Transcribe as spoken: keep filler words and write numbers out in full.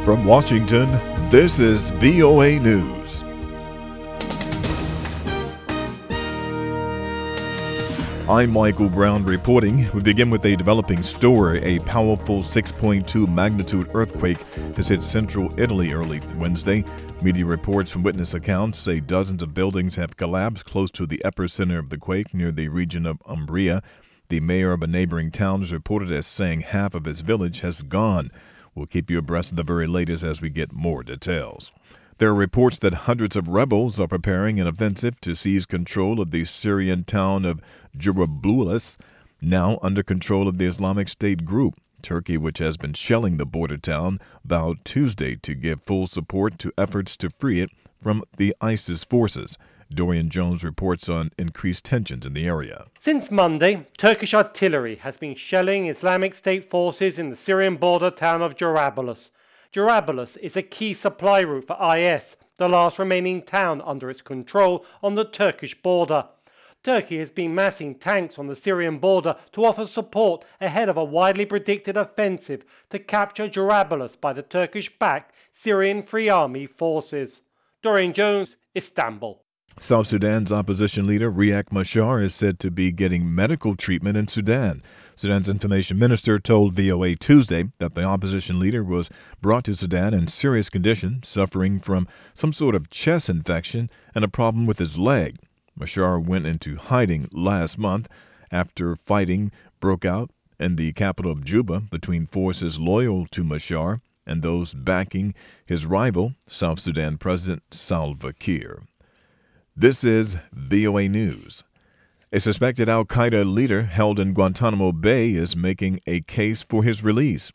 From Washington, this is V O A News. I'm Michael Brown reporting. We begin with a developing story. A powerful six point two magnitude earthquake has hit central Italy early Wednesday. Media reports from witness accounts say dozens of buildings have collapsed close to the epicenter of the quake near the region of Umbria. The mayor of a neighboring town is reported as saying half of his village has gone. We'll keep you abreast of the very latest as we get more details. There are reports that hundreds of rebels are preparing an offensive to seize control of the Syrian town of Jarablus, now under control of the Islamic State group. Turkey, which has been shelling the border town, vowed Tuesday to give full support to efforts to free it from the ISIS forces. Dorian Jones reports on increased tensions in the area. Since Monday, Turkish artillery has been shelling Islamic State forces in the Syrian border town of Jarablus. Jarablus is a key supply route for I S, the last remaining town under its control on the Turkish border. Turkey has been massing tanks on the Syrian border to offer support ahead of a widely predicted offensive to capture Jarablus by the Turkish-backed Syrian Free Army forces. Dorian Jones, Istanbul. South Sudan's opposition leader Riek Machar is said to be getting medical treatment in Sudan. Sudan's information minister told V O A Tuesday that the opposition leader was brought to Sudan in serious condition, suffering from some sort of chest infection and a problem with his leg. Machar went into hiding last month after fighting broke out in the capital of Juba between forces loyal to Machar and those backing his rival, South Sudan President Salva Kiir. This is V O A News. A suspected al-Qaeda leader held in Guantanamo Bay is making a case for his release.